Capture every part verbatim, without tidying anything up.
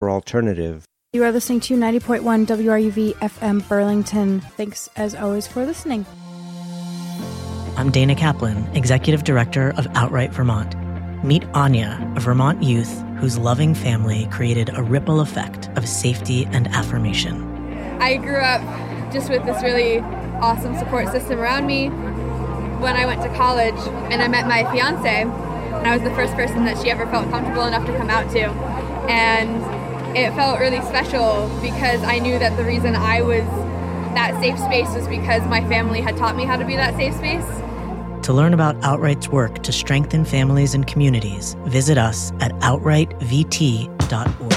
proper alternative. You are listening to ninety point one W R U V F M Burlington. Thanks, as always, for listening. I'm Dana Kaplan, Executive Director of Outright Vermont. Meet Anya, a Vermont youth whose loving family created a ripple effect of safety and affirmation. I grew up just with this really awesome support system around me. When I went to college and I met my fiance, and I was the first person that she ever felt comfortable enough to come out to. And it felt really special because I knew that the reason I was that safe space was because my family had taught me how to be that safe space. To learn about Outright's work to strengthen families and communities, visit us at outright v t dot org.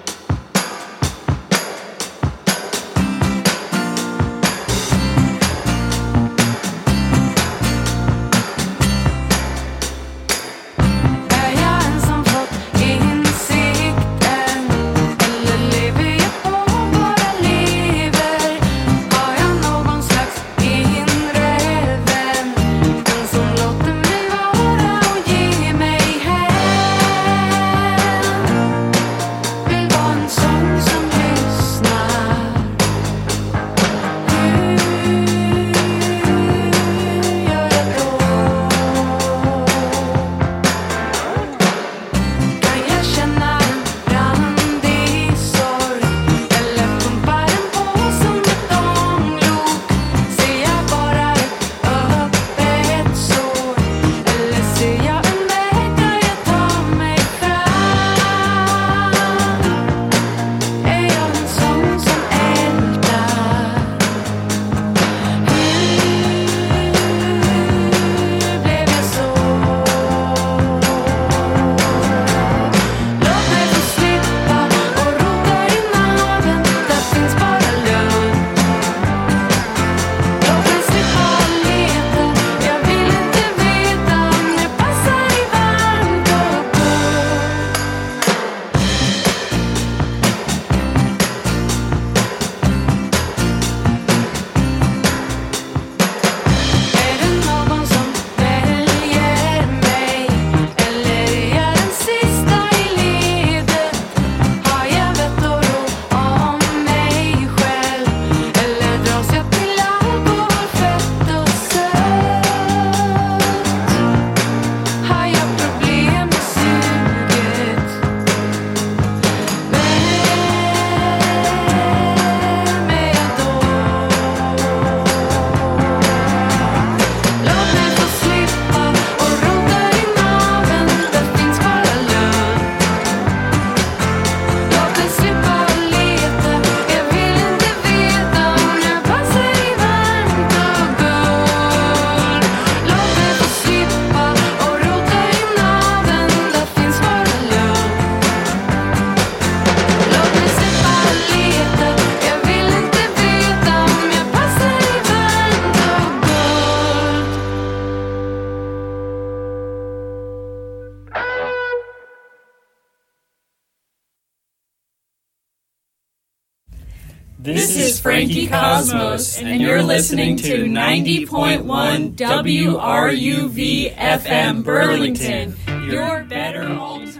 This is Frankie Cosmos, and you're listening to ninety point one W R U V F M Burlington, your better alternative.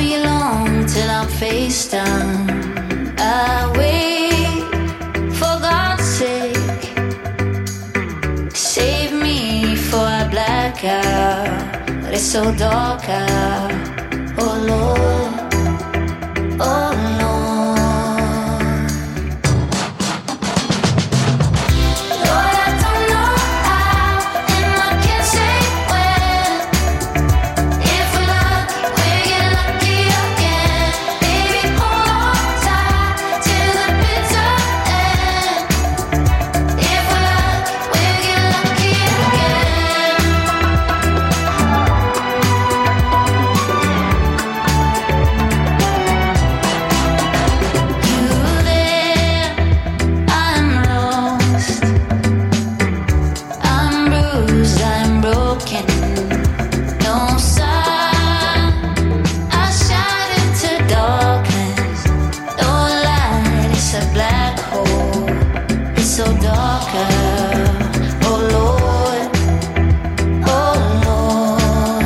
be long till I'm face down. I wait for God's sake. Save me before I black out. But it's so dark out. Oh Lord, oh Lord. Lord, I don't know how, and I can't say when. If we're lucky, we'll get lucky again. Baby, hold on tight till the bitter end. If we're lucky, we'll get lucky again. You there, I'm lost. I'm bruised, I'm broken. No sign, I shine into darkness. No light, it's a black hole. It's so dark out. Oh Lord, oh Lord.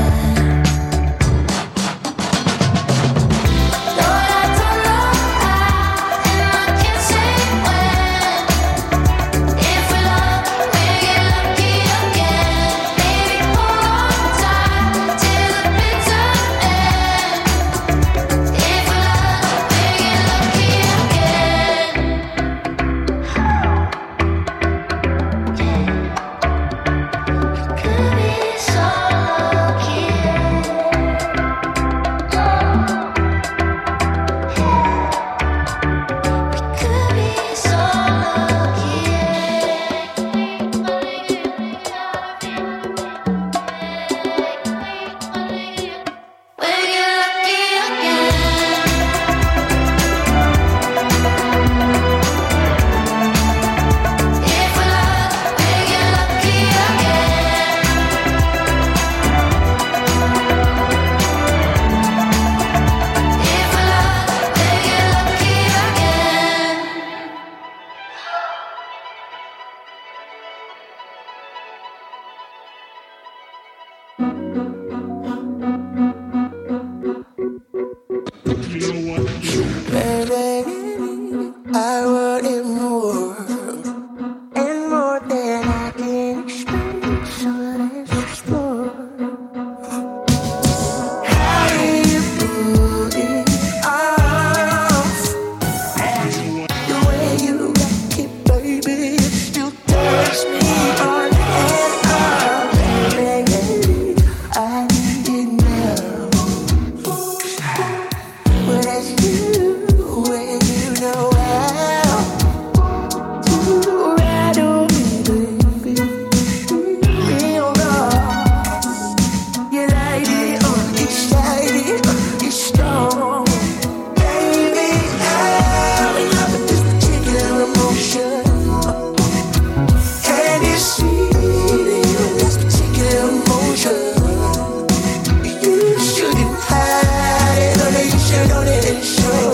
Lord, I don't know how, and I can't say when. If we're lucky, we'll get lucky again. Baby, hold on tight till the bitter end. If we're lucky, we'll get lucky again. Could be so lucky. Could be so lucky. We'll get lucky again. If we're lucky, we'll get lucky again. If we're lucky, we'll get lucky again. Baby, I wanted more, and more than I can explain. So let's explore. How do you pull it off? The way you rock it, baby, it still turns me on and off. Baby, I need it now. But it's you, and you know how to ride on me, baby. Real raw. You light it up, excited, you're strong. Baby, I'm in love with this particular emotion. And you see this particular emotion. You shouldn't hide it, or you should own it and show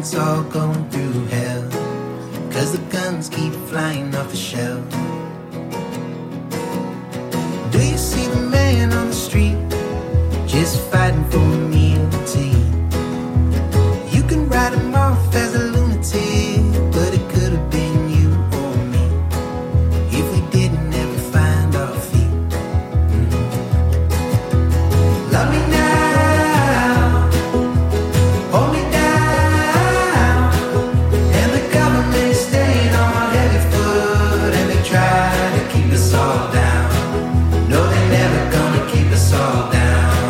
parents all going through hell, 'cause the guns keep flying off the shelf. Do you see the man on the street just fighting for a meal to eat? You can write him off as a lunatic, but it could have been you or me if we didn't ever find our feet. Mm. Love me now, hold me down, and the government is staying on our heavy foot, and they try to keep us all down. No, they're never gonna keep us all down.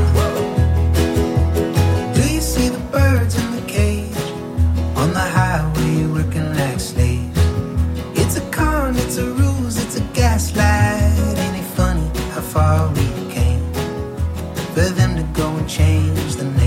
Do you see the birds in the cage on the highway working like slaves? It's a con, it's a ruse, it's a gaslight. Ain't it funny how far we came for them to go and change the name?